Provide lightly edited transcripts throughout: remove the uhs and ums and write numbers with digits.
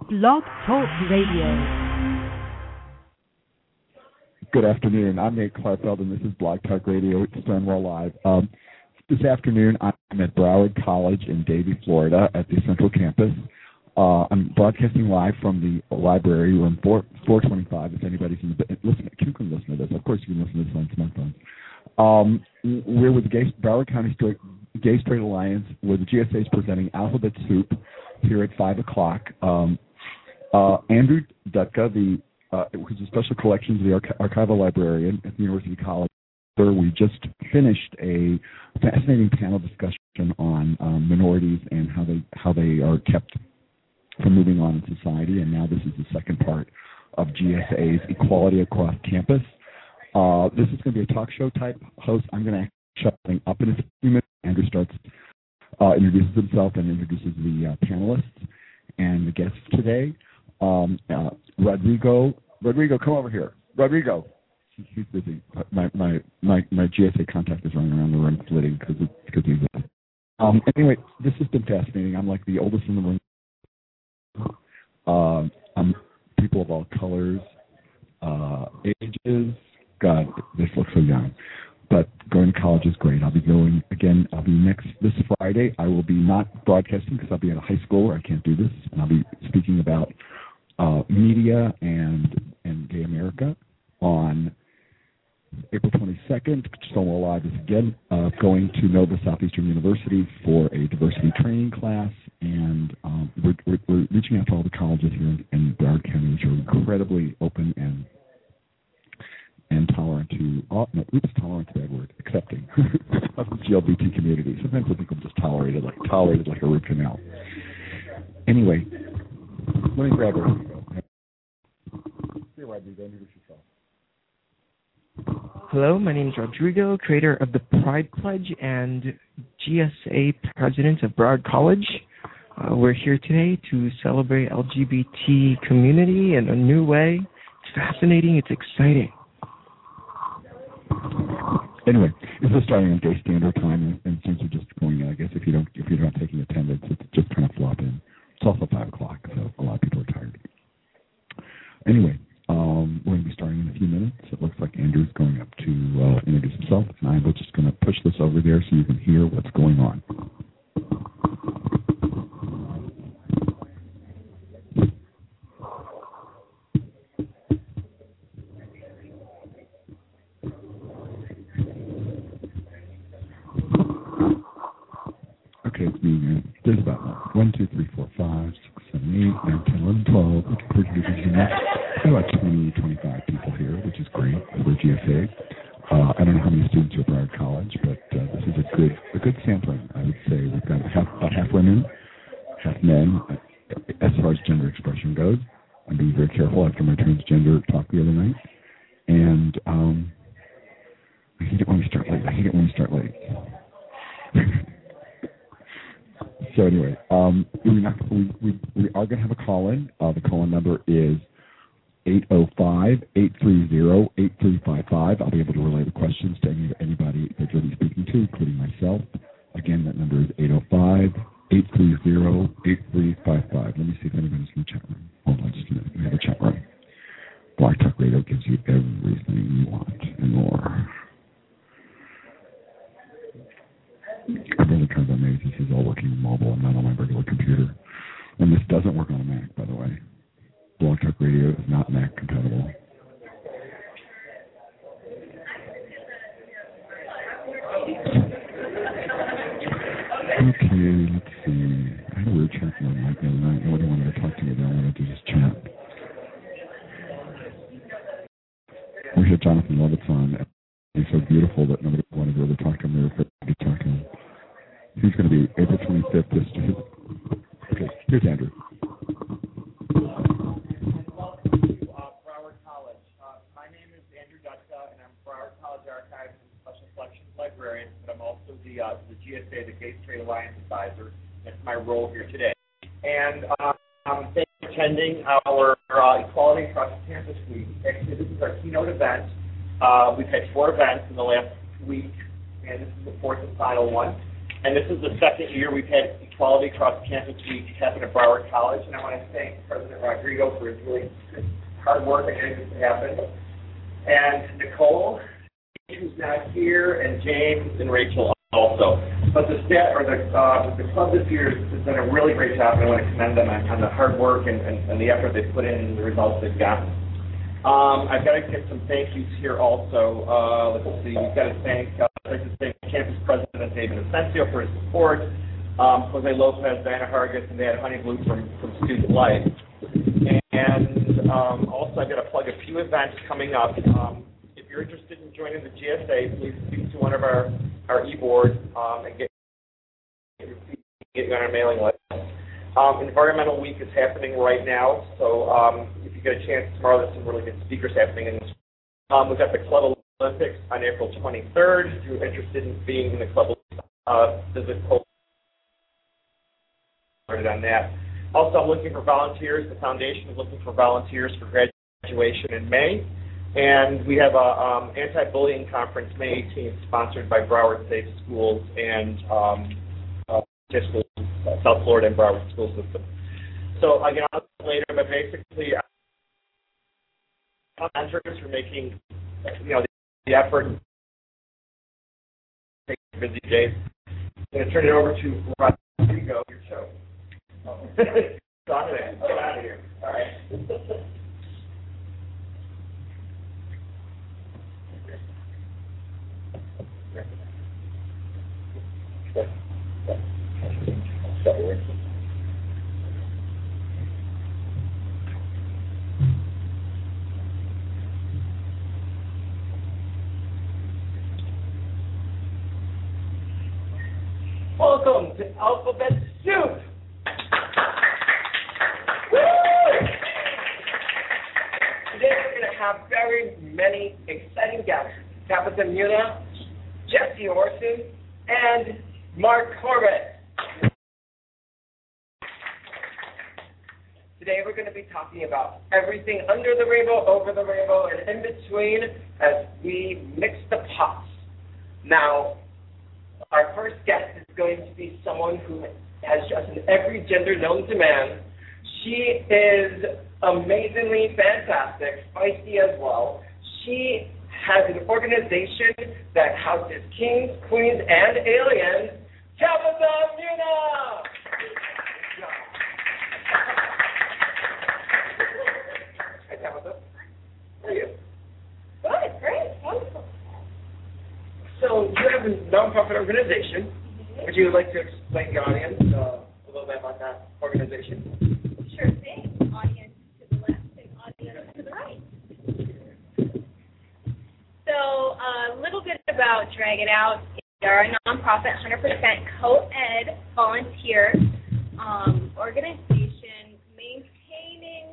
Blog Talk Radio. Good afternoon. I'm Nate Clarfeld, and this is Blog Talk Radio at Stonewall Live. This afternoon, I'm at Broward College in Davie, Florida, at the Central Campus. I'm broadcasting live from the library, room 425. If anybody's in the listen, you can listen to this. Of course, you can listen to this on smartphones. We're with the Broward County Gay Straight Alliance, where the GSA is presenting Alphabet Soup here at 5 o'clock. Andrew Dutka, who's a special collections of the archival librarian at the University College. We just finished a fascinating panel discussion on minorities and how they are kept from moving on in society, and now this is the second part of GSA's Equality Across Campus. This is going to be a talk show type host. I'm going to shut things up in a few minutes. Andrew introduces himself and introduces the panelists and the guests today. Rodrigo, come over here. Rodrigo. He's busy. My GSA contact is running around the room flitting because he's anyway, this has been fascinating. I'm like the oldest in the room. I'm people of all colors, ages. God, this looks so young. But going to college is great. I'll be this Friday. I will be not broadcasting because I'll be at a high school where I can't do this, and I'll be speaking about media and gay America on April 22nd. Stonewall Live is again going to Nova Southeastern University for a diversity training class, and we're reaching out to all the colleges here in Broward County, which are incredibly open and tolerant to tolerant is a bad word, accepting of the LGBT community. Sometimes I think I'm just tolerated like a root canal. Anyway, let me grab Rodrigo. Hey, Rodrigo, introduce yourself. Hello, my name is Rodrigo, creator of the Pride Pledge and GSA president of Broward College. We're here today to celebrate LGBT community in a new way. It's fascinating. It's exciting. Anyway, this is starting on Gay Standard Time, and since we're just going in, I guess if you're not taking attendance, it's just kind of flop in. It's also 5 o'clock, so a lot of people are tired. Anyway, we're going to be starting in a few minutes. It looks like Andrew's going up to introduce himself, and I'm just going to push this over there so you can hear what's going on. Okay, it's me. There's about 1, 2, 3, 4, 5, 6, 7, 8, 9, 10, 11, 12. About 20, 25 people here, which is great for GSA. I don't know how many students are at Broward College, but this is a good sampling. I would say we've got about half women, half men. As far as gender expression goes, I'm being very careful after my transgender talk the other night. And I hate it when we start late. So anyway, we are going to have a call-in. The call-in number is 805-830-8355. I'll be able to relay the questions to anybody that you'll be speaking to, including myself. Again, that number is 805-830-8355. Let me see if anybody's in the chat room. Hold on just a minute. We have a chat room. Blog Talk Radio gives you everything you want and more. I'm really kind of amazed this is all working mobile and not on my regular computer. And this doesn't work on a Mac, by the way. Blog Talk Radio is not Mac compatible. Okay, let's see. I had a weird chat with Mike the other night. Nobody wanted to talk to me, but I wanted to just chat. We had Jonathan Lovitz on. He's so beautiful that nobody wanted to really talk to him. They were afraid to talk to him. He's going to be April 25th. Okay, here's Andrew. Broward College. My name is Andrew Dutka, and I'm Broward College Archives and Special Collections Librarian, but I'm also the GSA, the Gay Straight Alliance Advisor. That's my role here today. And thanks for attending our Equality Across Campus Week. Actually, this is our keynote event. We've had 4 events in the last week, and this is the 4th and final one. And this is the second year we've had Equality Across Campus Week happen at Broward College, and I want to thank President Rodrigo for his really hard work and getting this to happen. And Nicole, who's not here, and James and Rachel also. But the club this year has done a really great job, and I want to commend them on the hard work and the effort they've put in and the results they've gotten. I've got to get some thank yous here also. Let's see, we've got to thank Campus President David Asensio for his support, Jose Lopez, Diana Hargis, and Dan Honeyblue from Student Life. And also I've got to plug a few events coming up. If you're interested in joining the GSA, please speak to one of our e-boards and get you on our mailing list. Environmental Week is happening right now, so if you get a chance tomorrow, there's some really good speakers happening. And we've got the Club Olympics on April 23rd. If you're interested in being in the Club Olympics, visit on that. Also, I'm looking for volunteers. The foundation is looking for volunteers for graduation in May. And we have a anti-bullying conference May 18th, sponsored by Broward Safe Schools and South Florida and Broward School System. So again, I'll talk later, but basically, mentors for making the effort. Take busy days. I'm going to turn it over to Rodrigo. Your show. Stop it. Get out of here. All right. Welcome to Alphabet Soup. Woo! Today we're going to have very many exciting guests. Tabitha Muna, Jesse Orson, and Mark Corbett. Today we're going to be talking about everything under the rainbow, over the rainbow, and in between as we mix the pots. Now, our first guest is going to be someone who has just in every gender known to man. She is amazingly fantastic, feisty as well. She has an organization that houses kings, queens, and aliens. Tabitha Muna! Hi, Tabitha. How are you? Good, great, wonderful. So you have a nonprofit organization. Would you like to explain to the audience a little bit about that organization? Sure thing. Audience to the left and audience to the right. So a little bit about Drag It Out. We are a nonprofit, 100% co-ed, volunteer organization maintaining,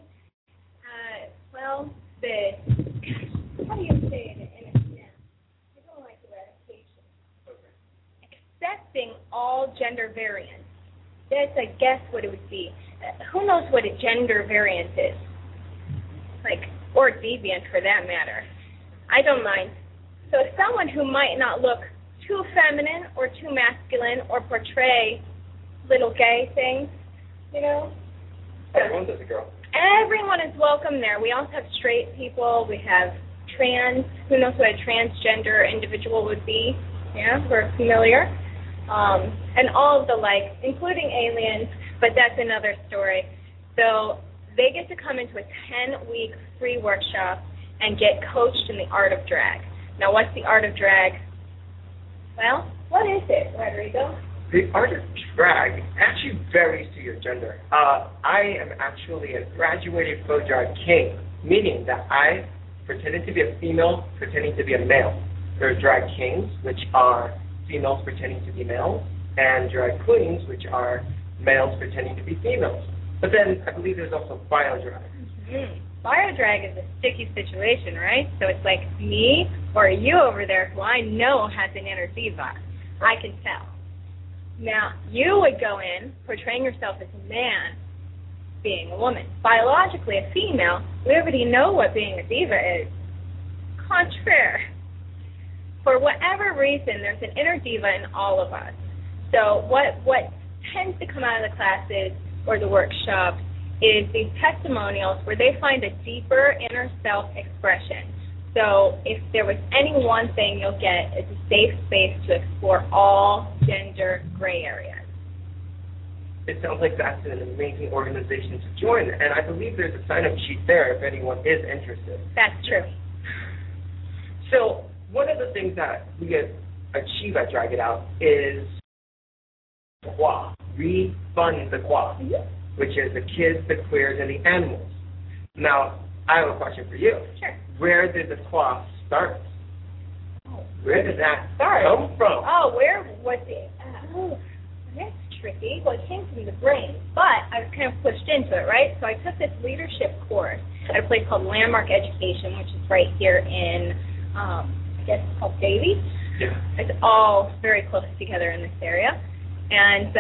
how do you say it in a I don't like eradication. Accepting all gender variants. That's, I guess, what it would be. Who knows what a gender variant is? Or deviant for that matter. I don't mind. So someone who might not look too feminine or too masculine or portray little gay things, Everyone's a girl. Everyone is welcome there. We also have straight people. We have trans. Who knows what a transgender individual would be? Yeah, we're familiar. And all of the including aliens, but that's another story. So they get to come into a 10-week free workshop and get coached in the art of drag. Now, what's the art of drag? Well, what is it, Rodrigo? The art of drag actually varies to your gender. I am actually a graduated faux drag king, meaning that I pretended to be a female, pretending to be a male. There are drag kings, which are females pretending to be males, and drag queens, which are males pretending to be females. But then I believe there's also bio drag. Mm-hmm. Bio drag is a sticky situation, right? So it's like me or you over there who I know has an inner diva. I can tell. Now, you would go in portraying yourself as a man, being a woman. Biologically, a female, we already know what being a diva is. Contraire. For whatever reason, there's an inner diva in all of us. So what tends to come out of the classes or the workshops is these testimonials where they find a deeper inner self-expression. So if there was any one thing you'll get, it's a safe space to explore all gender gray areas. It sounds like that's an amazing organization to join, and I believe there's a sign-up sheet there if anyone is interested. That's true. So one of the things that we achieve at Drag It Out is QUA, refund the QUA, which is the kids, the queers, and the animals. Now, I have a question for you. Sure. Where did the QUA start? Where did that come from? Oh, where was it? That's tricky. Well, it came from the brain, but I was kind of pushed into it, right? So I took this leadership course at a place called Landmark Education, which is right here in, I guess it's called Davie. Yeah. It's all very close together in this area. And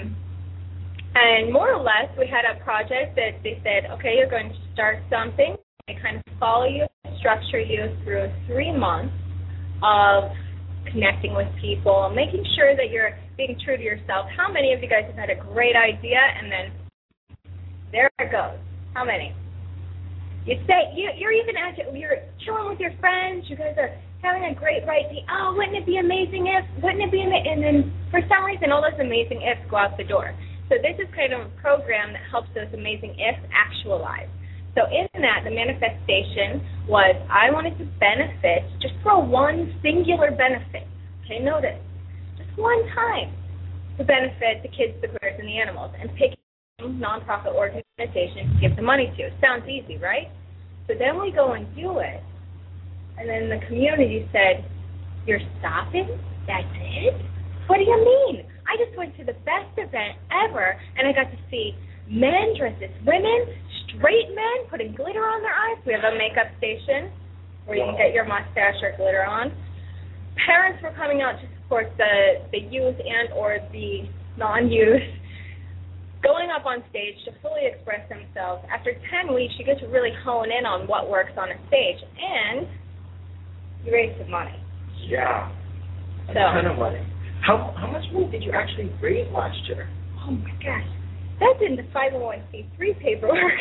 more or less, we had a project that they said, okay, you're going to start something. They kind of follow you, structure you through 3 months of connecting with people, making sure that you're being true to yourself. How many of you guys have had a great idea and then there it goes? How many? You say you're even you're chilling with your friends. You guys are having a great idea. Oh, wouldn't it be amazing if? Wouldn't it be amazing? And then for some reason, all those amazing ifs go out the door. So this is kind of a program that helps those amazing ifs actualize. So in that, the manifestation was I wanted to benefit, just for one singular benefit. Okay, notice, just one time to benefit the kids, the queers, and the animals, and pick a nonprofit organization to give the money to. Sounds easy, right? So then we go and do it, and then the community said, "You're stopping? That's it? What do you mean? I just went to the best event ever, and I got to see men dressed as women, straight men putting glitter on their eyes. We have a makeup station where you can get your mustache or glitter on. Parents were coming out to support the youth and or the non-youth, going up on stage to fully express themselves. After 10 weeks, you get to really hone in on what works on a stage, and you raise some money. Yeah, a ton of money. How much money did you actually raise last year? Oh, my gosh. That's in the 501c3 paperwork.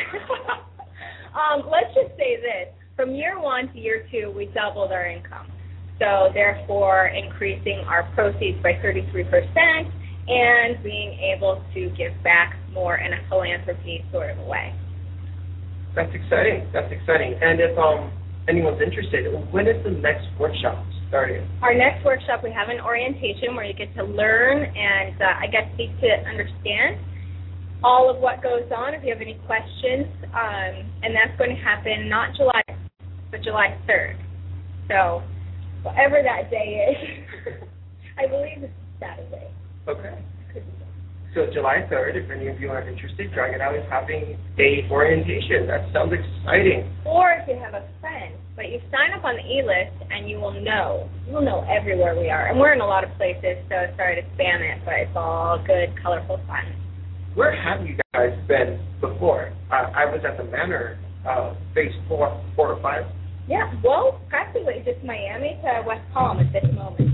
Let's just say this. From year 1 to year 2, we doubled our income. So, therefore, increasing our proceeds by 33% and being able to give back more in a philanthropy sort of a way. That's exciting. That's exciting. And if anyone's interested, when is the next workshop starting? Our next workshop, we have an orientation where you get to learn and, I guess, seek to understand all of what goes on, if you have any questions, and that's going to happen not July, but July 3rd. So, whatever that day is, I believe it's Saturday. Okay. So July 3rd, if any of you are interested, Drag It Out is having a orientation. That sounds exciting. Or if you have a friend, but you sign up on the e-list and you will know everywhere we are. And we're in a lot of places, so sorry to spam it, but it's all good, colorful fun. Where have you guys been before? I was at the Manor, phase 4 or 5. Yeah, well, practically just Miami to West Palm at this moment.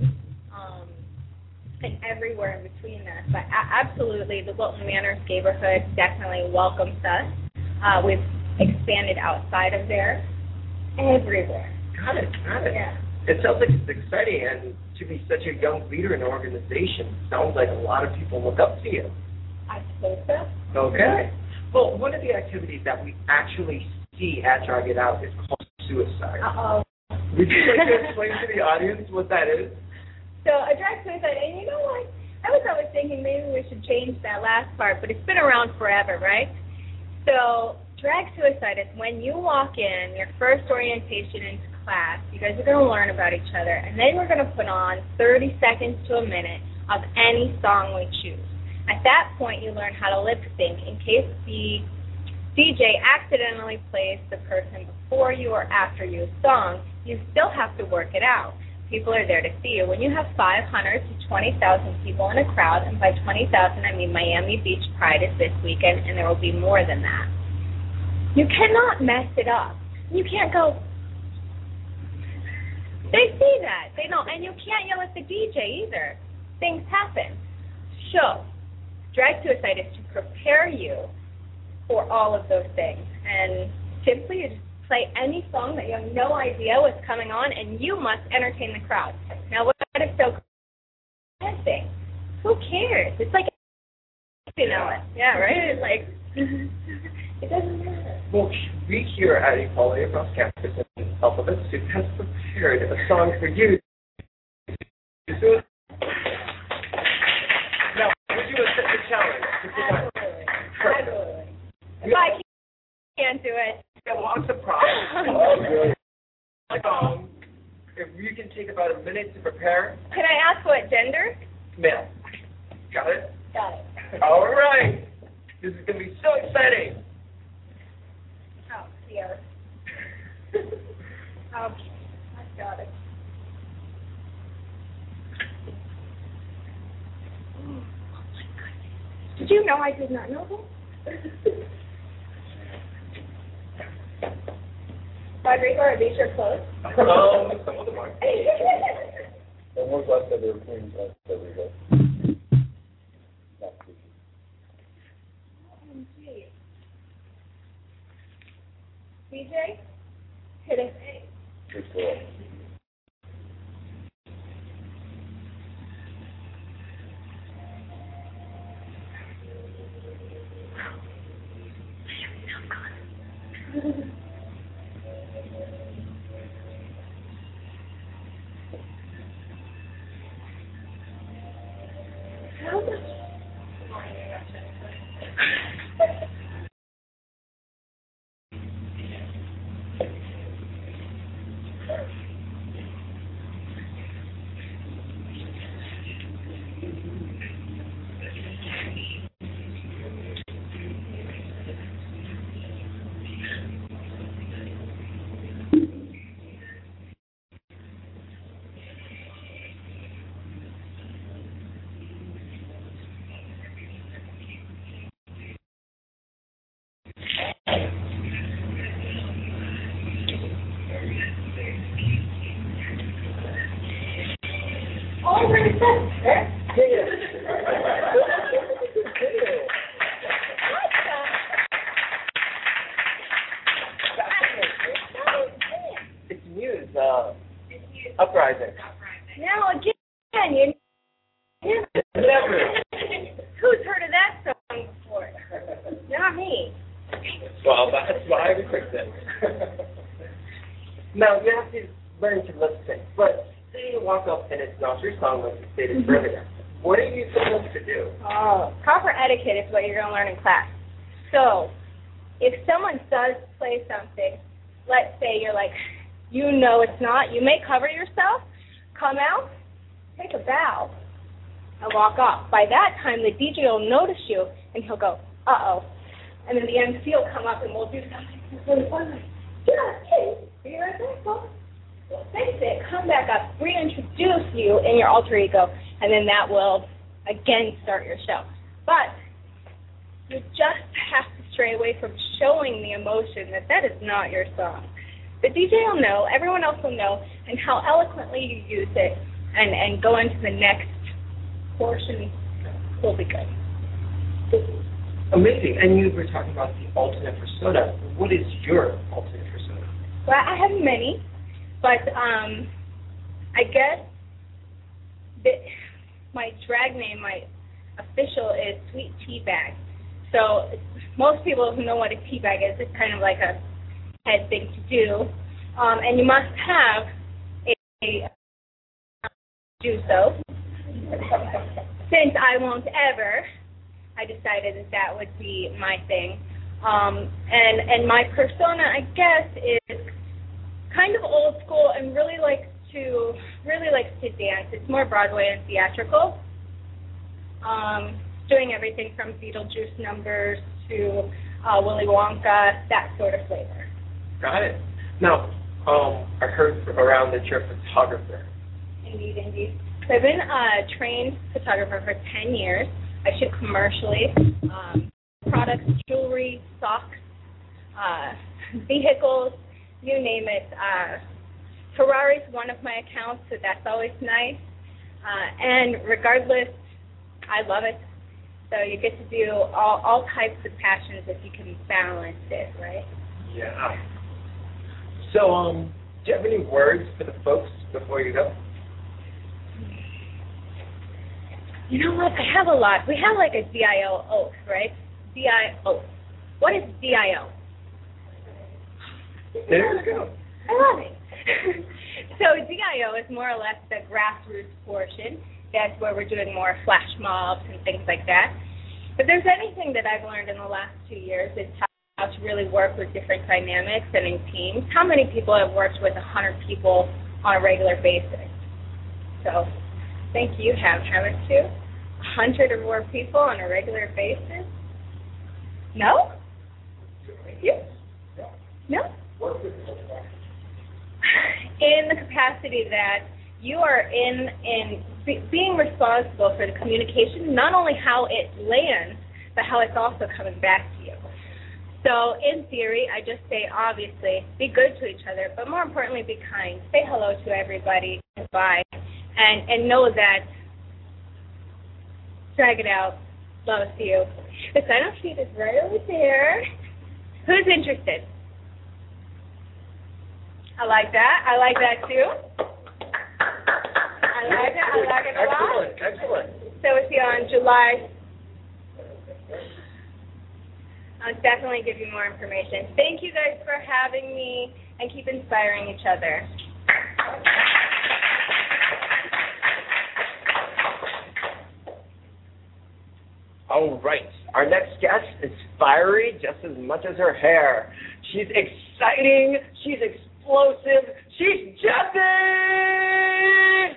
And everywhere in between that. But absolutely, the Wilton Manors neighborhood definitely welcomes us. We've expanded outside of there, everywhere. Got it. Yeah. It sounds like it's exciting, and to be such a young leader in an organization, sounds like a lot of people look up to you. I suppose so. Okay. Well, one of the activities that we actually see at Drag It Out is called suicide. Uh-oh. Would you like to explain to the audience what that is? So a drag suicide, and you know what? I was always thinking maybe we should change that last part, but it's been around forever, right? So drag suicide is when you walk in, your first orientation into class, you guys are going to learn about each other, and then we're going to put on 30 seconds to a minute of any song we choose. At that point, you learn how to lip sync in case the DJ accidentally plays the person before you or after you a song. You still have to work it out. People are there to see you. When you have 500 to 20,000 people in a crowd, and by 20,000 I mean Miami Beach Pride is this weekend, and there will be more than that. You cannot mess it up. You can't go, they see that. They know, and you can't yell at the DJ either. Things happen. show, Drag Suicide, is to prepare you for all of those things. And simply you just play any song that you have no idea what's coming on, and you must entertain the crowd. Now, what is so dancing? Who cares? It's like, you know it. Yeah, right? It's like, it doesn't matter. Well, we here at Equality Across Campus and Alphabet Soup has prepared a song for you. Now, would you accept the challenge? Absolutely. If I can't do it. Well, I'm surprised. If you can take about a minute to prepare. Can I ask what gender? Male. Got it? Got it. All right. This is going to be so exciting. Oh, dear. Okay, I got it. Oh, my goodness. Did you know I did not know this? Rodrigo, are these your clothes? Some of them are. And when's the last time they were clean? Rodrigo? DJ, hit it. Good girl. It's Muse, Uprising. Now again, you Never. who's heard of that song before? Not me. Well, that's why we picked it. Now, you have to learn to lip sync, but say you walk up and it's not your song like you stated earlier. What are you supposed to do? Oh, proper etiquette is what you're going to learn in class. So, if someone does play something, let's say you're like, you know it's not, you may cover yourself, come out, take a bow, and walk off. By that time, the DJ will notice you, and he'll go, uh-oh. And then the MC will come up and we'll do something really fun. Like, yeah, hey, are you right there, folks? We'll fix it, come back up, reintroduce you in your alter ego, and then that will, again, start your show. But you just have to stray away from showing the emotion that is not your song. The DJ will know, everyone else will know, and how eloquently you use it and go into the next portion will be good. Amazing. And you were talking about the alternate persona. What is your alternate persona? Well, I have many, but I guess that my drag name, my official, is Sweet Teabag. So most people who know what a teabag is, it's kind of like a head thing to do. And you must have a do so. Since I won't ever, I decided that would be my thing. And my persona, I guess, is kind of old school and really likes to dance. It's more Broadway and theatrical. Doing everything from Beetlejuice numbers to Willy Wonka, that sort of flavor. Got it. Now, I heard around that you're a photographer. Indeed. So I've been a trained photographer for 10 years. I shoot commercially, products, jewelry, socks, vehicles, you name it. Ferrari's one of my accounts, so that's always nice. And regardless I love it. So you get to do all types of passions if you can balance it, right? Yeah. So, do you have any words for the folks before you go? You know what? I have a lot. We have like a DIO oath, right? DIO. What is DIO? There you go. I love it. So DIO is more or less the grassroots portion. That's where we're doing more flash mobs and things like that. If there's anything that I've learned in the last 2 years, it's how to really work with different dynamics and in teams. How many people have worked with 100 people on a regular basis? So I think you haven't you? 100 or more people on a regular basis? No? You? No? In the capacity that you are being responsible for the communication, not only how it lands, but how it's also coming back to you. So in theory, I just say, obviously, be good to each other, but more importantly, be kind. Say hello to everybody, goodbye, and know that Drag It Out loves you. The sign-up sheet is right over there. Who's interested? I like that. I like that, too. I like it. I like it a lot. Excellent. So it's here on July. I'll definitely give you more information. Thank you guys for having me, and keep inspiring each other. All right. Our next guest is fiery just as much as her hair. She's exciting. She's explosive. She's Jessie!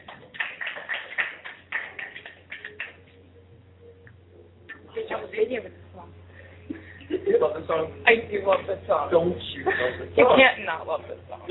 You love this song? I do love this song. Don't you love this song? You can't not love this song.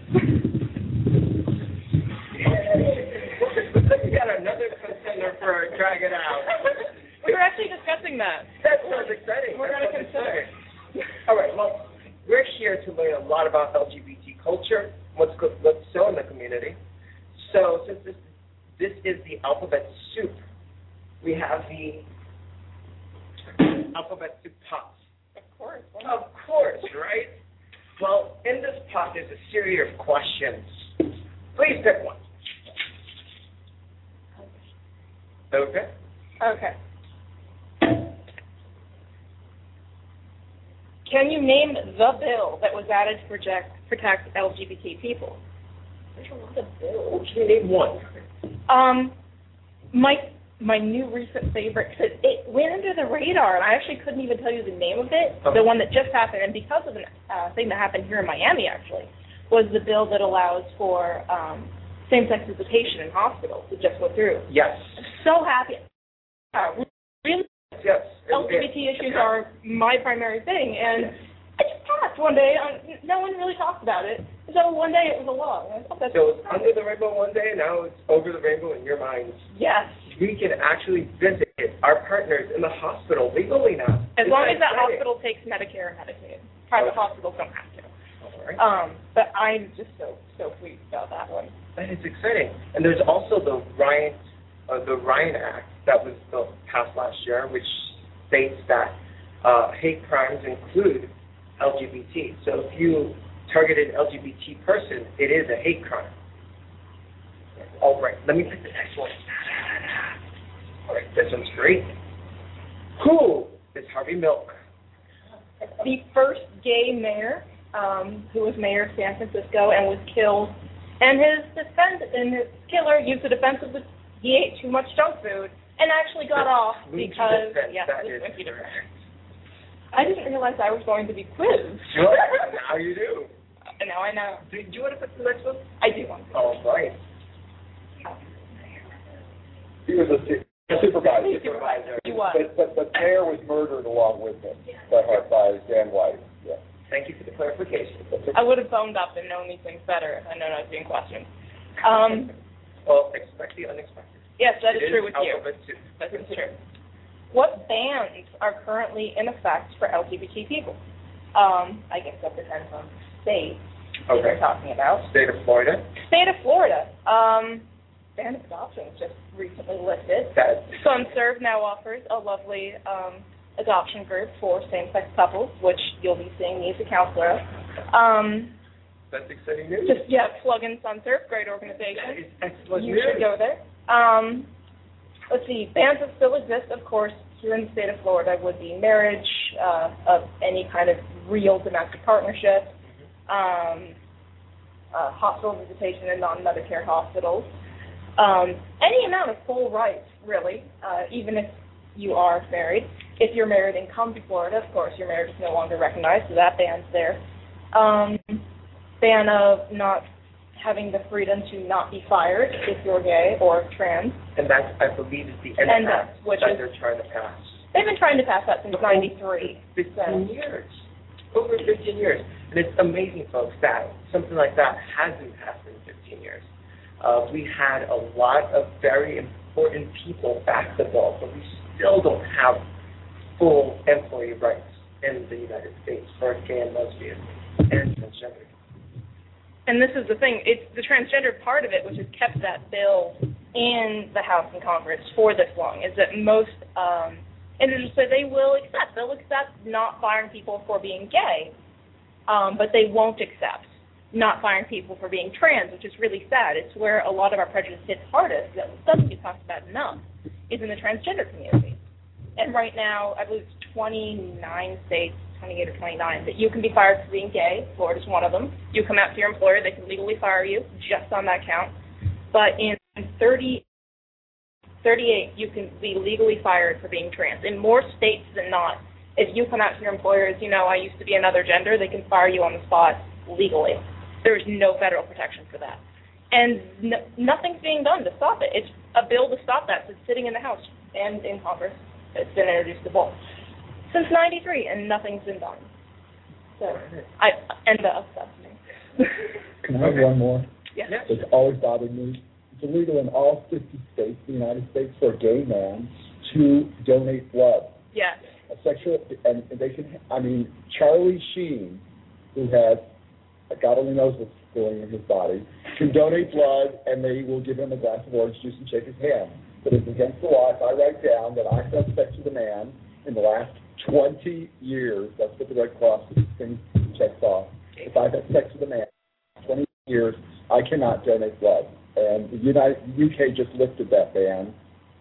Looks like we got another contender for Drag It Out. We were actually discussing that. That sounds exciting. We're going to consider. All right, well, we're here to learn a lot about LGBT culture, what's so in the community. So since this is the alphabet soup, we have the alphabet soup pot. Of course, right? Well, in this pot is a series of questions. Please pick one. Okay. Okay. Can you name the bill that was added to protect LGBT people? There's a lot of bills. Can you name one? My new recent favorite, because it went under the radar, and I actually couldn't even tell you the name of it, Okay. the one that just happened, and because of a thing that happened here in Miami, actually, was the bill that allows for same-sex visitation in hospitals. It just went through. Yes. I'm so happy. Really, Yes. LGBT issues are my primary thing, and it just passed one day. No one really talked about it. So one day it was a law. I thought that's So it's under the rainbow one day, now it's over the rainbow in your minds. yes. We can actually visit our partners in the hospital legally now. As Isn't long as that exciting? hospital takes Medicare and Medicaid. Private hospitals don't have to. All right. But I'm just so pleased about that one. That is exciting. And there's also the Ryan Act that was passed last year, which states that hate crimes include LGBT. So if you target an LGBT person, it is a hate crime. All right, let me pick the next one. All right, this one's great. Who is Harvey Milk? The first gay mayor, who was mayor of San Francisco and was killed, and his killer used the defense of he ate too much junk food and actually got off because I didn't realize I was going to be quizzed. Sure, now you do. Now I know. Do you want to put the next one? I do want to. All right. He was a supervisor. He was. But Mayor was murdered along with him by Dan White. Yeah. Thank you for the clarification. I would have boned up and known these things better if I known I was being questioned. Well, expect the unexpected. Yes, that is true with you. Alphabet soup. That is true. What bans are currently in effect for LGBT people? I guess that depends on the state that Okay. we're talking about. State of Florida. State of Florida. ban of adoption was just recently lifted. That, SunServe now offers a lovely adoption group for same-sex couples, which you'll be seeing me as a counselor. that's exciting news. Just, plug in SunServe, great organization. That is excellent You news. should go there. Let's see, bans that still exist, of course, here in the state of Florida would be marriage, of any kind of real domestic partnership, hospital visitation in non-Medicare hospitals, any amount of full rights, really, even if you are married. If you're married and come to Florida, of course, your marriage is no longer recognized, so that ban's there. Ban of not having the freedom to not be fired if you're gay or trans. And that's, I believe, is the NFAS that they're trying to pass. They've been trying to pass that since 93. 15 years. Over 15 years. And it's amazing, folks, that something like that has been passed in 15 years. We had a lot of very important people back the ball, but we still don't have full employee rights in the United States for gay and lesbian and transgender. And this is the thing, it's the transgender part of it which has kept that bill in the House and Congress for this long, is that most individuals say they'll accept not firing people for being gay, but they won't accept not firing people for being trans, which is really sad. It's where a lot of our prejudice hits hardest, that doesn't get talked about enough, is in the transgender community. And right now, I believe it's 29 states, 28 or 29, that you can be fired for being gay. Florida's one of them. You come out to your employer, they can legally fire you just on that count. But in 38, you can be legally fired for being trans. In more states than not, if you come out to your employer as, I used to be another gender, they can fire you on the spot legally. There is no federal protection for that. And nothing's being done to stop it. It's a bill to stop that. It's sitting in the House and in Congress. It's been introduced to both since 93, and nothing's been done. So, that's me. Can I have one more? Yes. It's always bothered me. It's illegal in all 50 states, the United States, for a gay man to donate blood. Yes. And they can, Charlie Sheen, who has, God only knows what's going in his body, can donate blood, and they will give him a glass of orange juice and shake his hand. But it's against the law if I write down that I had sex with a man in the last 20 years. That's what the Red Cross thing checks off. If I've had sex with a man in 20 years, I cannot donate blood. And the UK just lifted that ban.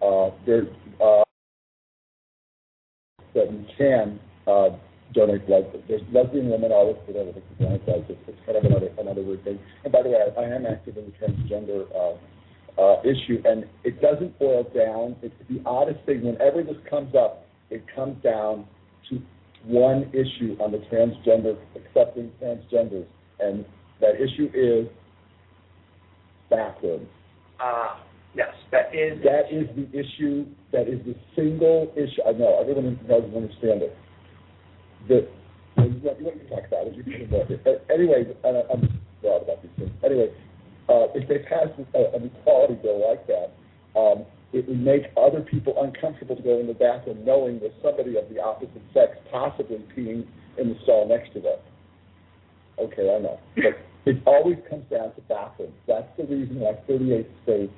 That you can donate blood. There's lesbian women always put out to donate blood. It's kind of another weird thing. And by the way, I am active in the transgender issue, and it doesn't boil down. It's the oddest thing. Whenever this comes up, it comes down to one issue on the accepting transgenders, and that issue is bathrooms. Yes, that is the issue. That is the single issue. I know everyone doesn't understand it. You can talk about it. You can talk about it. Anyway, I'm proud about these things. Anyway, if they pass an equality bill like that, it would make other people uncomfortable to go in the bathroom knowing there's somebody of the opposite sex possibly peeing in the stall next to them. Okay, I know. But it always comes down to bathrooms. That's the reason why 38 states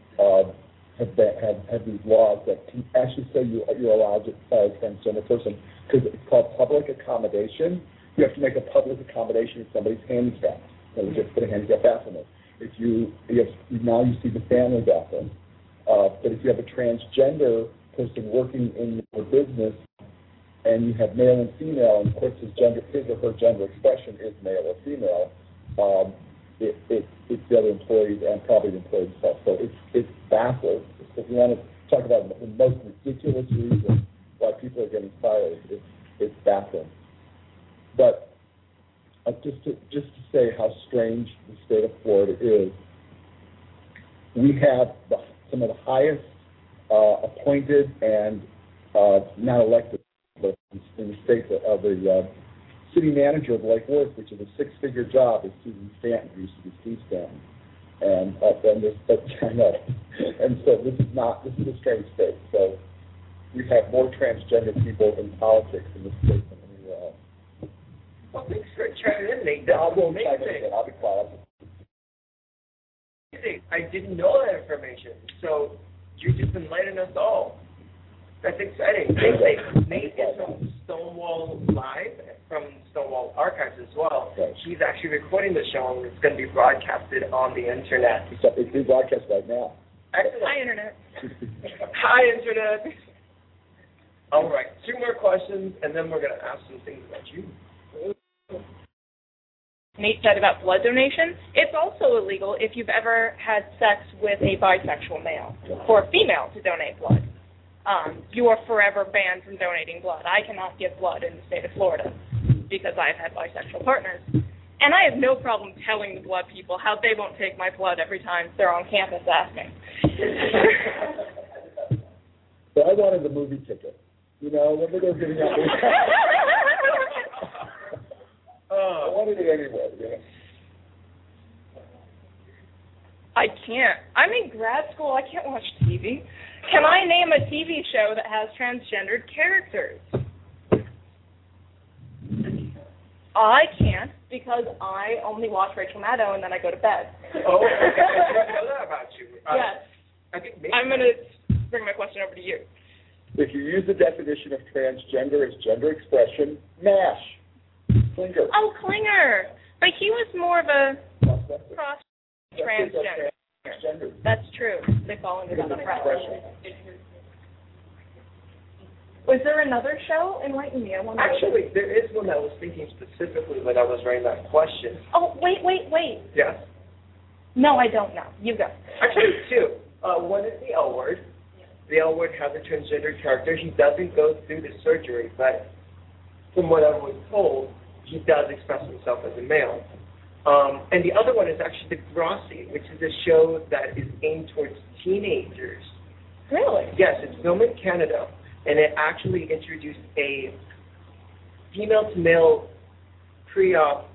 have these laws that can actually say you're allowed to fire a transgender person, because it's called public accommodation. You have to make a public accommodation if somebody's handicapped. So we just put a handicap bathroom in. Now you see the family bathroom. But if you have a transgender person working in your business and you have male and female, and of course his or her gender expression is male or female, it's the other employees and probably the employee himself. So it's baffling. If you want to talk about the most ridiculous reason why people are getting fired, it's baffling. But just to say how strange the state of Florida is, we have some of the highest appointed and not elected in the state of the city manager of Lake Worth, which is a six-figure job, is Susan Stanton, who used to be Steve Stanton. And I know. And so this is a strange state. So we have more transgender people in politics in this state than anywhere else. Well, thanks for chiming in, Nate. I'll be quiet. I I didn't know that information. So you've just enlightened us all. That's exciting. Nate is from Stonewall Live, from Stonewall Archives as well. Right. He's actually recording the show, and it's going to be broadcasted on the internet. It's being broadcast right now. Excellent. Hi, Internet. Hi, Internet. All right, 2 more questions, and then we're going to ask some things about you. Nate said about blood donation. It's also illegal if you've ever had sex with a bisexual male for a female to donate blood. You are forever banned from donating blood. I cannot give blood in the state of Florida because I've had bisexual partners. And I have no problem telling the blood people how they won't take my blood every time they're on campus asking. So I wanted the movie ticket. You know, when they're giving out I wanted it anyway, yeah. I can't. I'm in grad school. I can't watch TV. Can I name a TV show that has transgendered characters? I can't because I only watch Rachel Maddow and then I go to bed. Oh, okay. I didn't know that about you. Yes. I think maybe. I'm going to bring my question over to you. If you use the definition of transgender as gender expression, MASH. Klinger. Oh, Klinger. But he was more of a cross transgender. That's true. They fall into that umbrella. Was there another show? Enlighten me. I wonder. Actually, there is one that I was thinking specifically when I was writing that question. Oh, wait. Yes? No, I don't know. You go. Actually, 2. One is the L Word. The L Word has a transgender character. He doesn't go through the surgery, but from what I was told, he does express himself as a male. And the other one is actually Degrassi, which is a show that is aimed towards teenagers. Really? Yes, it's filmed in Canada, and it actually introduced a female-to-male pre-op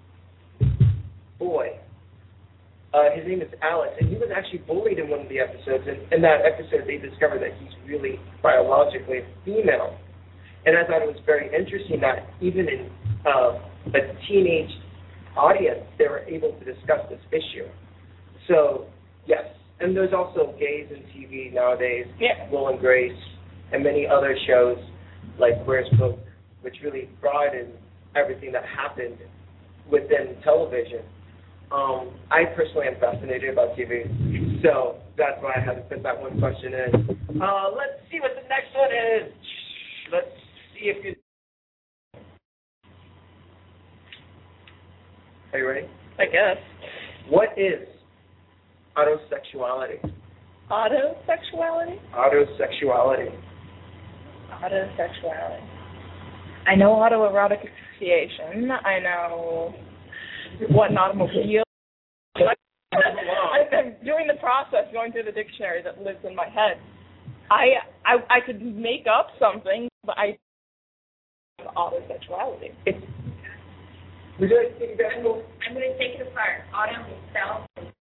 boy. His name is Alex, and he was actually bullied in one of the episodes. And in that episode, they discovered that he's really biologically female. And I thought it was very interesting that even in a teenage audience, they were able to discuss this issue. So, yes. And there's also gays in TV nowadays, Will and Grace, and many other shows like Where's Book, which really broadened everything that happened within television. I personally am fascinated about TV, so that's why I had to put that one question in. Let's see what the next one is. Let's see if you... Are you ready? I guess. What is autosexuality? Autosexuality? Autosexuality. Autosexuality. I know autoerotic asphyxiation. I know what an automobile. I'm doing the process, going through the dictionary that lives in my head. I could make up something, but I have autosexuality. Would you like to take it back? I'm going to take it apart. Auto means self.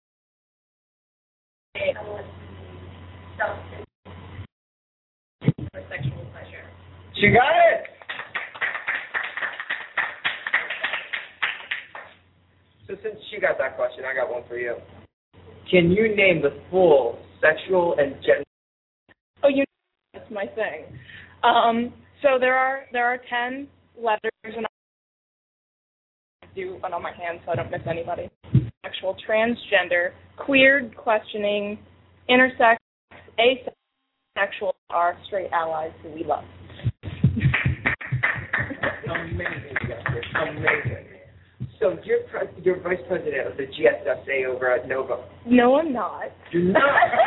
For sexual pleasure. She got it! So since she got that question, I got one for you. Can you name the full sexual and gender? Oh, that's my thing. So there are 10 letters, and I do one on my hand so I don't miss anybody. Sexual, transgender, queer, questioning, intersex, asexual are straight allies who we love. Amazing, Jessica. Amazing. So you're vice president of the GSSA over at Nova. No, I'm not. You're not?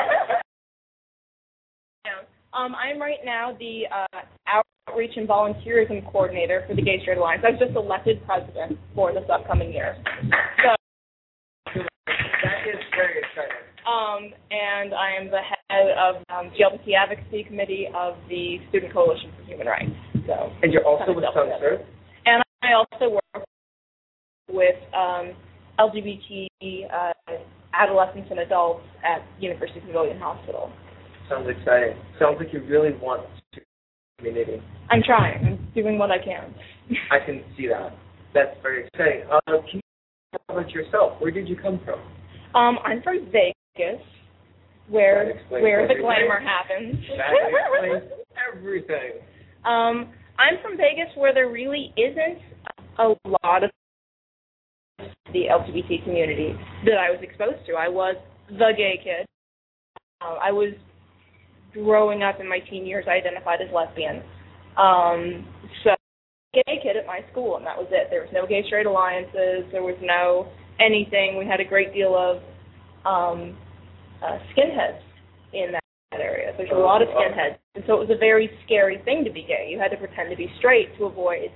I'm right now the outreach and volunteerism coordinator for the Gay Straight Alliance. I was just elected president for this upcoming year. So, that is very exciting. And I am the head of GLBT Advocacy Committee of the Student Coalition for Human Rights. So, and you're also with SunServe? And I also work with LGBT adolescents and adults at University Civilian Hospital. Sounds exciting. Sounds like you really want to community. I'm trying. I'm doing what I can. I can see that. That's very exciting. Can you talk about yourself? Where did you come from? I'm from Vegas. Vegas, where the glamour happens. That explains everything. I'm from Vegas, where there really isn't a lot of the LGBT community that I was exposed to. I was the gay kid. I was growing up in my teen years. I identified as lesbian. So gay kid at my school, and that was it. There was no gay straight alliances. There was no anything. We had a great deal of skinheads in that area. There's a lot of skinheads, and so it was a very scary thing to be gay. You had to pretend to be straight to avoid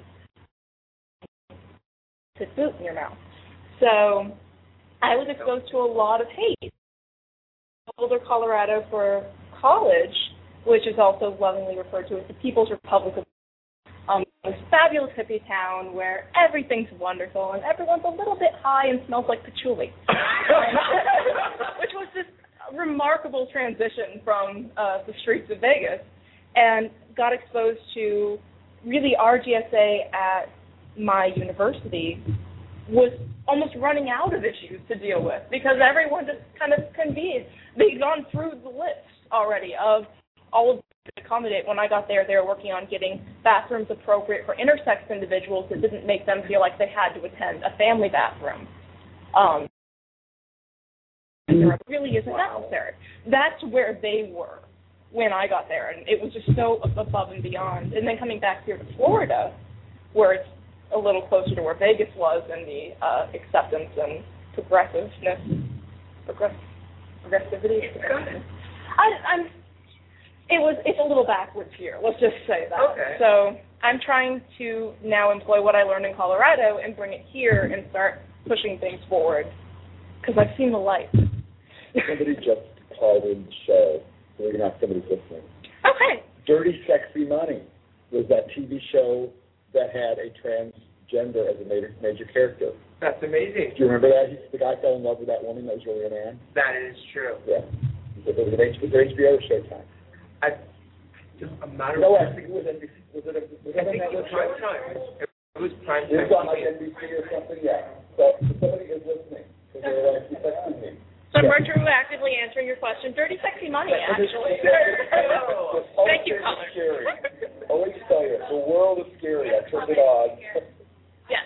to boot in your mouth. So I was exposed to a lot of hate. Boulder, Colorado for college, which is also lovingly referred to as the People's Republic of a fabulous hippie town where everything's wonderful and everyone's a little bit high and smells like patchouli, which was this remarkable transition from the streets of Vegas, and got exposed to really RGSA at my university was almost running out of issues to deal with because everyone just kind of convened. They'd gone through the list already of all of to accommodate. When I got there, they were working on getting bathrooms appropriate for intersex individuals that didn't make them feel like they had to attend a family bathroom. It really isn't necessary. That's where they were when I got there, and it was just so above and beyond. And then coming back here to Florida, where it's a little closer to where Vegas was in the acceptance and progressivity. It's a little backwards here. Let's just say that. Okay. So I'm trying to now employ what I learned in Colorado and bring it here and start pushing things forward because I've seen the light. Somebody just called in the show, so we're going to have somebody listening. Okay. Dirty Sexy Money was that TV show that had a transgender as a major character. That's amazing. Do you remember that? The guy fell in love with that woman that was really a man? That is true. Yeah. It was an HBO Showtime. No, I think it was NBC. Was it prime time. It was prime time. It was on like NBC or something, yeah. So somebody is listening. So they're like, texting me. So I'm retroactively answering your question. Dirty Sexy Money, actually. Thank you, caller. Scary. Always tell you, the world is scary. I turned it on. Yes.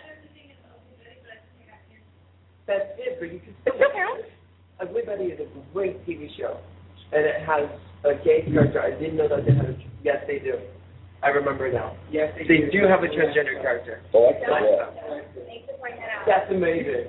That's it, but you can still Ugly Betty is a great TV show, and it has a gay character. I didn't know that they had a... Yes, they do. I remember now. Yes, they do have a transgender character. Oh, that's That's amazing.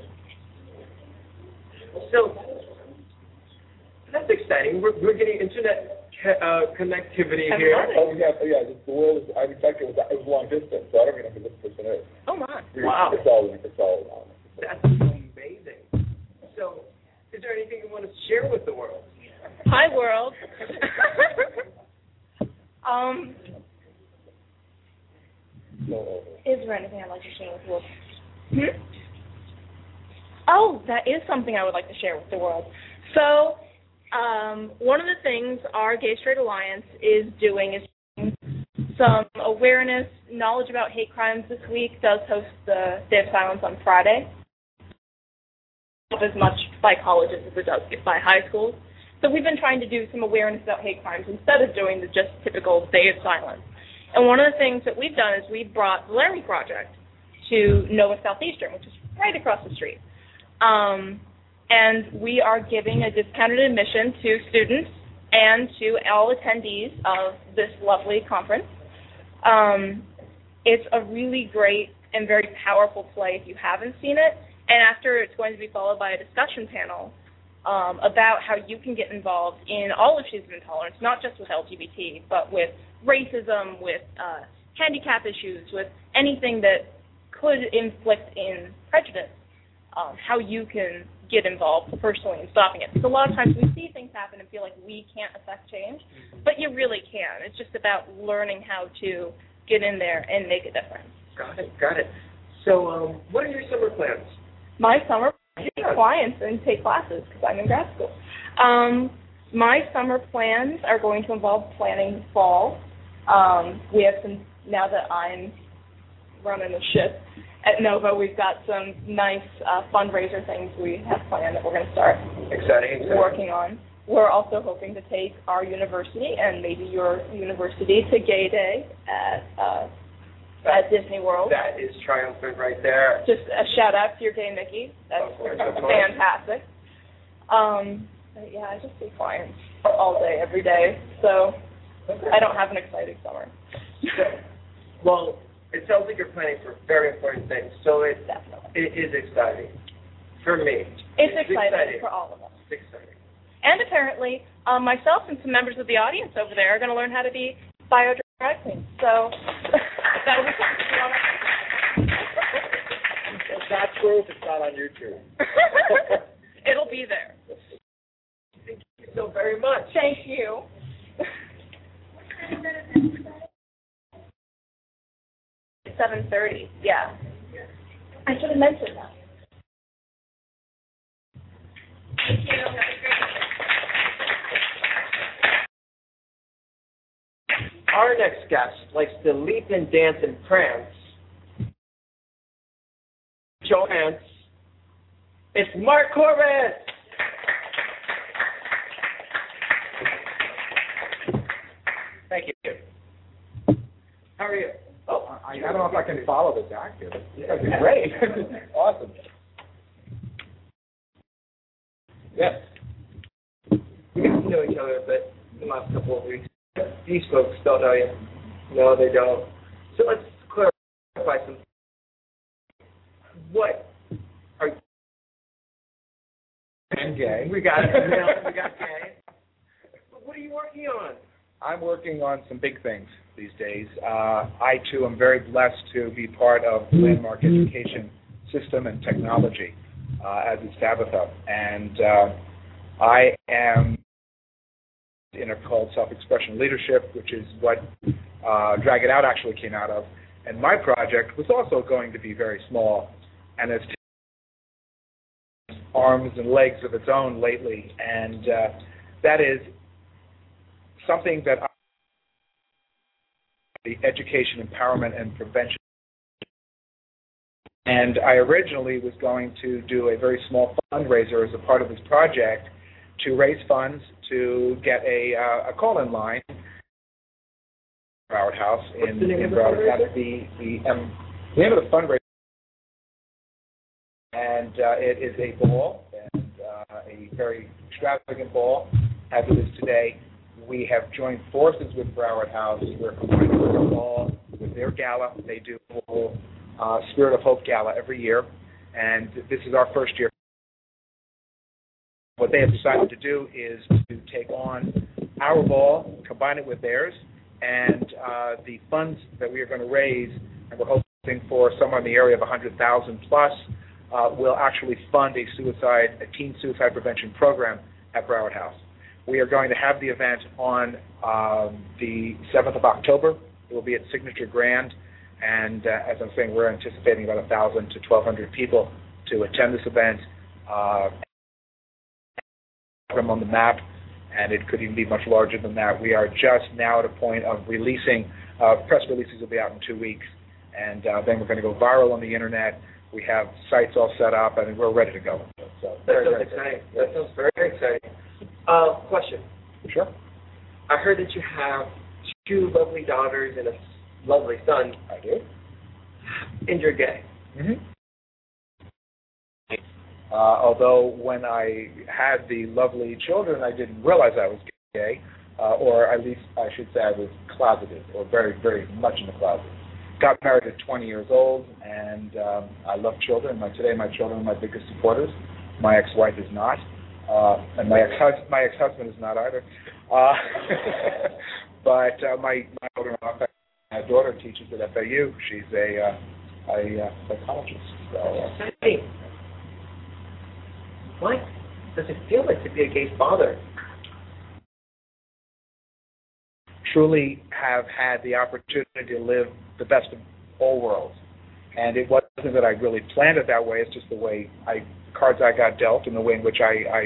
So, that's exciting. We're getting internet connectivity here. Oh, yeah. The world is... In fact, it was long distance, so I don't even know who this person is. Oh, my. Wow. It's all That's amazing. So, is there anything you want to share with the world? Hi, world. Is there anything I'd like to share with the world? Oh, that is something I would like to share with the world. So, one of the things our Gay Straight Alliance is doing is some awareness, knowledge about hate crimes this week. Does host the Day of Silence on Friday. As much by colleges as it does by high schools. So we've been trying to do some awareness about hate crimes instead of doing the just typical Day of Silence. And one of the things that we've done is we've brought the Laramie Project to NOAA Southeastern, which is right across the street. And we are giving a discounted admission to students and to all attendees of this lovely conference. It's a really great and very powerful play if you haven't seen it. And after, it's going to be followed by a discussion panel about how you can get involved in all issues of intolerance, not just with LGBT, but with racism, with handicap issues, with anything that could inflict in prejudice, how you can get involved personally in stopping it. Because a lot of times we see things happen and feel like we can't affect change, but you really can. It's just about learning how to get in there and make a difference. Got it. So what are your summer plans? My summer plans to take clients and take classes because I'm in grad school. My summer plans are going to involve planning fall. We have some, now that I'm running the ship, at Nova, we've got some nice fundraiser things we have planned that we're going to start working on. We're also hoping to take our university and maybe your university to Gay Day at Disney World. That is triumphant right there. Just a shout out to your gay Mickey. That's fantastic. But yeah, I just see clients all day, every day. So I don't have an exciting summer. Well, it sounds like you're planning for very important things. So it is exciting for me. It's exciting for all of us. It's exciting. And apparently, myself and some members of the audience over there are going to learn how to be bio-drag queens. So that'll be fun. It's not true if it's not on YouTube. It'll be there. Thank you so very much. Thank you. 7:30. Yeah. I should have mentioned that. Thank you. Have a great day. Our next guest likes to leap and dance and prance. Show hands. It's Mark Corbett. Thank you. How are you? Oh, I don't know if I can follow this active. That'd be great. Awesome. Yes. We got to know each other a bit in the last couple of weeks. These folks don't know you. No, they don't. So let's clarify some. What are you? And gay. We got it. We got gay. But what are you working on? I'm working on some big things these days. I, too, am very blessed to be part of the Landmark Education System and Technology as its Tabitha. And I am in a called Self-Expression Leadership, which is what Drag It Out actually came out of. And my project was also going to be very small and has taken arms and legs of its own lately. And that is something that the education, empowerment, and prevention. And I originally was going to do a very small fundraiser as a part of this project to raise funds to get a call-in line Broward House in Broward. That's the name of the fundraiser. And it is a ball, and a very extravagant ball, as it is today. We have joined forces with Broward House. We're combining with their ball, with their gala. They do a Spirit of Hope gala every year, and this is our first year. What they have decided to do is to take on our ball, combine it with theirs, and the funds that we are going to raise, and we're hoping for somewhere in the area of 100,000 plus, will actually fund a teen suicide prevention program at Broward House. We are going to have the event on the 7th of October. It will be at Signature Grand, and as I'm saying, we're anticipating about 1,000 to 1,200 people to attend this event. On the map, and it could even be much larger than that. We are just now at a point of releasing. Press releases will be out in 2 weeks, and then we're going to go viral on the internet. We have sites all set up, and we're ready to go. So that sounds exciting. That sounds very exciting. Question. Sure. I heard that you have 2 lovely daughters and a lovely son. I do. And you're gay. Mm-hmm. Although when I had the lovely children, I didn't realize I was gay, or at least I should say I was closeted, or very, very much in the closet. Got married at 20 years old, and I love children. Today my children are my biggest supporters. My ex-wife is not, and my ex-husband is not either. But my daughter teaches at FAU. She's a psychologist. So, what does it feel like to be a gay father? Truly have had the opportunity to live the best of all worlds. And it wasn't that I really planned it that way. It's just the way cards I got dealt, and the way in which I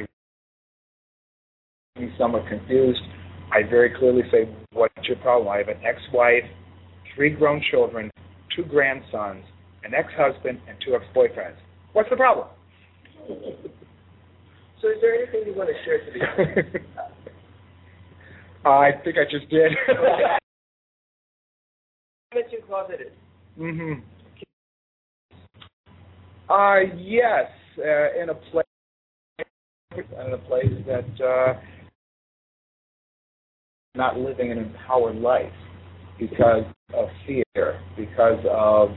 somewhat confused. I very clearly say, what's your problem? I have an ex-wife, 3 grown children, 2 grandsons, an ex-husband, and 2 ex-boyfriends. What's the problem? So is there anything you want to share to the audience? I think I just did. That you closeted. Mm-hmm. Yes, in a place that not living an empowered life because of fear, because of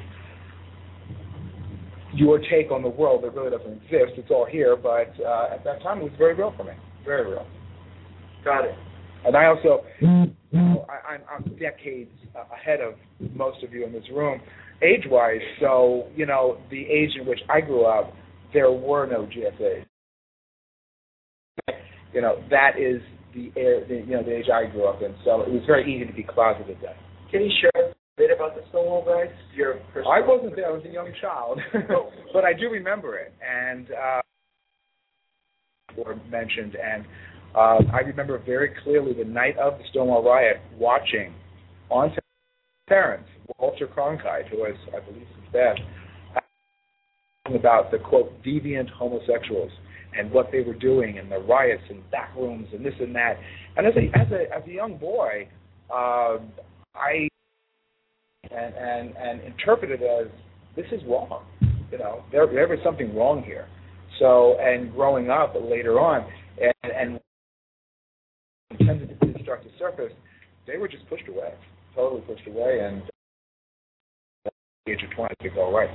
your take on the world that really doesn't exist. It's all here, but at that time it was very real for me, very real. Got it. And I also, I'm decades ahead of most of you in this room, age-wise. So, the age in which I grew up, there were no GSAs. That is the age I grew up in. So it was very easy to be closeted then. Can you share a bit about the Stonewall Riots? I wasn't there. I was a young child, but I do remember it. And were mentioned, and I remember very clearly the night of the Stonewall Riot watching on parents, Walter Cronkite, who was, I believe, his dad, about the, quote, deviant homosexuals and what they were doing and the riots and back rooms and this and that. And as a young boy, I interpreted it as, this is wrong. There was something wrong here. So, and growing up later on, and intended to start to surface, they were just pushed away, totally pushed away, and at the age of 20, they go, all right.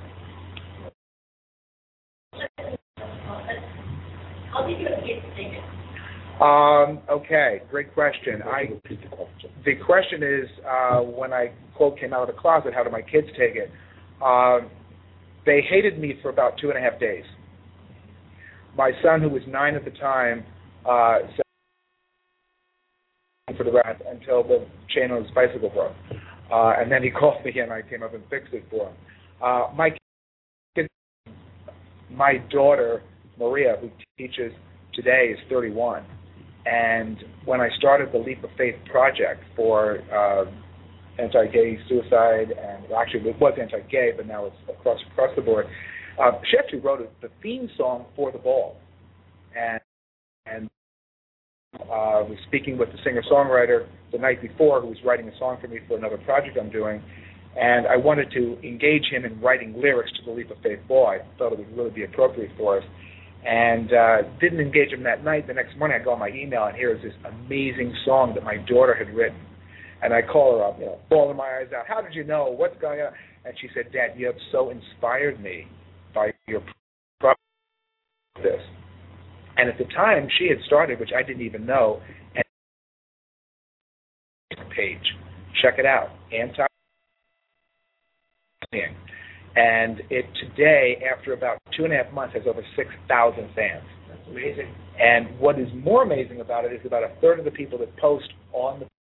How did you get to take it? Okay, great question. The question is, when I, quote, came out of the closet, how did my kids take it? They hated me for about 2.5 days. My son, who was 9 at the time, said for the rest until the chain on his bicycle broke. And then he called me and I came up and fixed it for him. My daughter, Maria, who teaches today, is 31. And when I started the Leap of Faith project for anti-gay suicide, and actually it was anti-gay, but now it's across the board, she actually wrote the theme song for the ball. And was speaking with the singer-songwriter the night before, who was writing a song for me for another project I'm doing, and I wanted to engage him in writing lyrics to the Leap of Faith ball. I thought it would really be appropriate for us, and didn't engage him that night. The next morning I go on my email, and here is this amazing song that my daughter had written. And I call her up, bawling my eyes out, how did you know, what's going on? And she said, Dad, you have so inspired me by your this. And at the time, she had started, which I didn't even know, and page. Check it out. And it today, after about 2.5 months, has over 6,000 fans. That's amazing. And what is more amazing about it is about 1/3 of the people that post on the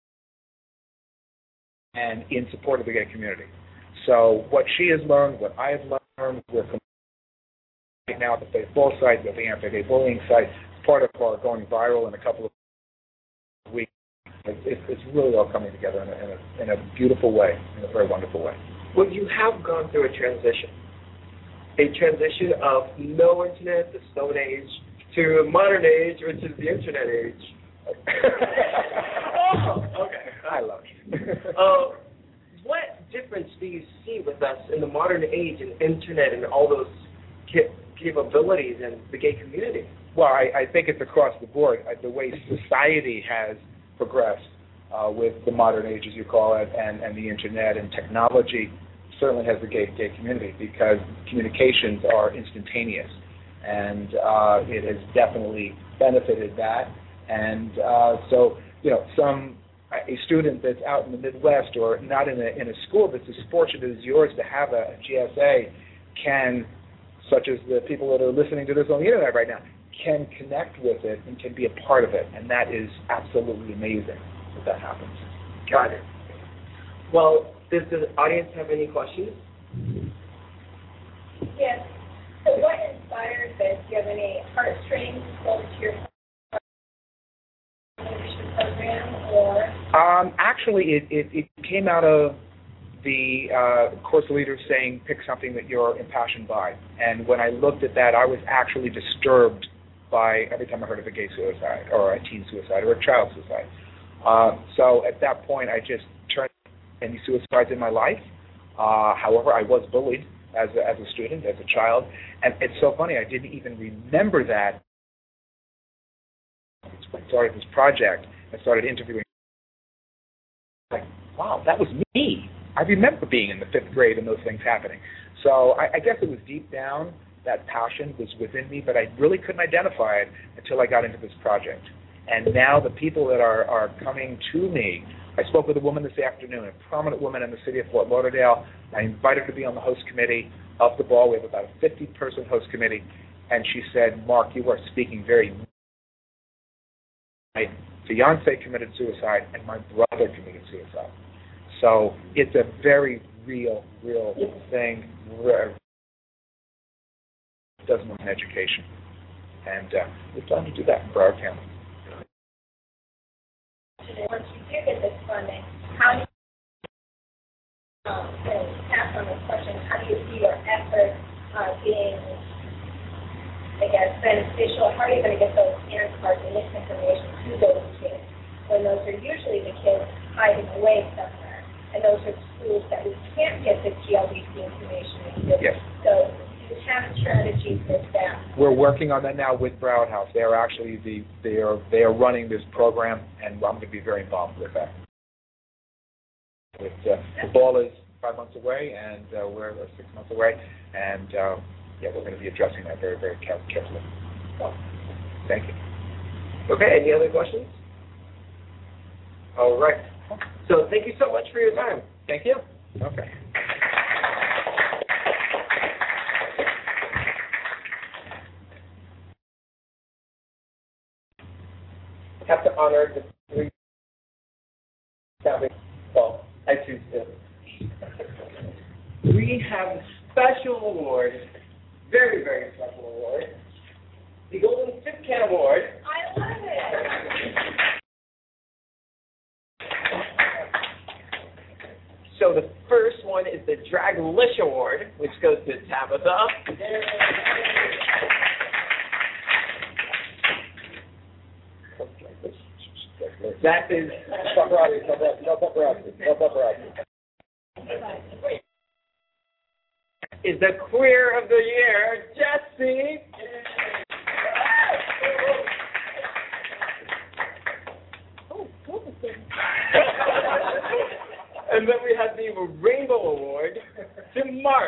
and in support of the gay community. So what she has learned, what I have learned, we're right now at the Faith Ball site, the anti-gay bullying site, part of our going viral in a couple of weeks. It's really all coming together in a beautiful way, in a very wonderful way. Well, you have gone through a transition of no internet, the Stone Age, to modern age, which is the internet age. Oh, okay, I love you. What difference do you see with us in the modern age and internet and all those capabilities in the gay community? Well, I think it's across the board. The way society has progressed with the modern age, as you call it, and the internet and technology certainly has the gay community, because communications are instantaneous, and it has definitely benefited that. And so, a student that's out in the Midwest or not in a school that's as fortunate as yours to have a GSA can, such as the people that are listening to this on the internet right now, can connect with it and can be a part of it, and that is absolutely amazing that happens. Got it. Well, does the audience have any questions? Yes. So what inspired this? Do you have any heartstrings pulled to your program, or? Actually, it came out of the course leader saying, pick something that you're impassioned by. And when I looked at that, I was actually disturbed by every time I heard of a gay suicide or a teen suicide or a child suicide. So at that point, I just turned any suicides in my life. However, I was bullied as a student, as a child. And it's so funny, I didn't even remember that. I started this project and started interviewing. Like, wow, that was me. I remember being in the 5th grade and those things happening. So I guess it was deep down, that passion was within me, but I really couldn't identify it until I got into this project. And now the people that are coming to me, I spoke with a woman this afternoon, a prominent woman in the city of Fort Lauderdale. I invited her to be on the host committee of the ball. We have about a 50-person host committee. And she said, Mark, you are speaking very. My fiance committed suicide, and my brother committed suicide. So it's a very real thing. It doesn't want an education. And we're trying to do that in Broward County. Once you do get this funding, how do you, and pass on this question, how do you see your efforts being, I guess, beneficial? How are you going to get those parent cards and this information to those kids when those are usually the kids hiding away somewhere? And those are schools that we can't get the GLBT information into. Yes. So you have strategies with that. We're working on that now with Broward House. They are actually they are running this program, and I'm going to be very involved with that. The ball is 5 months away, and we're 6 months away, and we're going to be addressing that very, very carefully. So, thank you. Okay, any other questions? All right. So thank you so much for your time. Thank you. Okay. Have to honor the 3 well, I choose to. We have a special award, very, very special award, the Golden Sip Can Award. I love it. So the first one is the Draglish Award, which goes to Tabitha. That is is the Queer of the Year, Jesse. And then we have the Rainbow Award to Mark.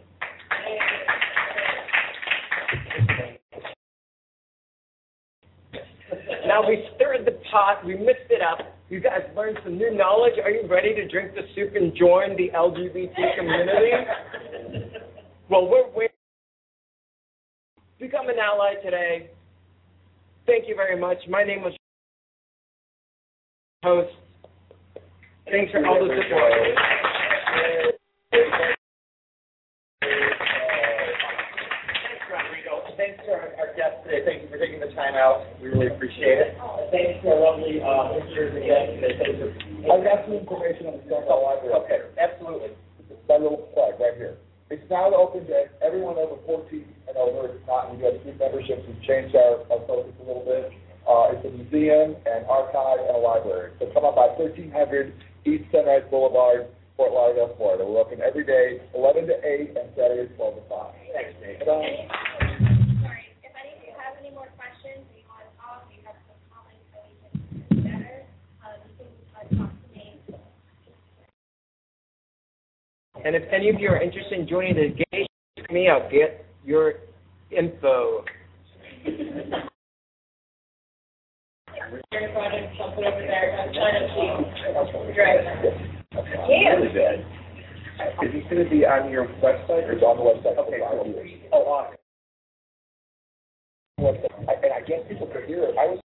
Now we stirred the pot, we mixed it up. You guys learned some new knowledge. Are you ready to drink the soup and join the LGBT community? Well, we're waiting. Become an ally today. Thank you very much. My name was host. Thanks for all the support. Thanks to our guests today. Thank you for taking the time out. We really appreciate it. Thanks to our lovely visitors again. I've got some information on the Central Library. Okay, absolutely. That little flag right here. It's now open to everyone over 14 and over. It's not. We got 2 memberships. We've changed our focus a little bit. It's a museum, an archive, and a library. So come up by 1300 East Sunrise Boulevard, Fort Lauderdale, Florida. We're open every day, 11 to 8, and Saturdays 12 to 5. Thanks, Dave. Sorry, if any of you have any more questions, or you want to talk, you have some comments that we can do better, you can talk to me. And if any of you are interested in joining the gay me, I'll get your info. Something over there. I'm trying to see. Really good. Is this going to be on your website or is it on the website? Okay. Oh, awesome. And I guess people could hear it. I was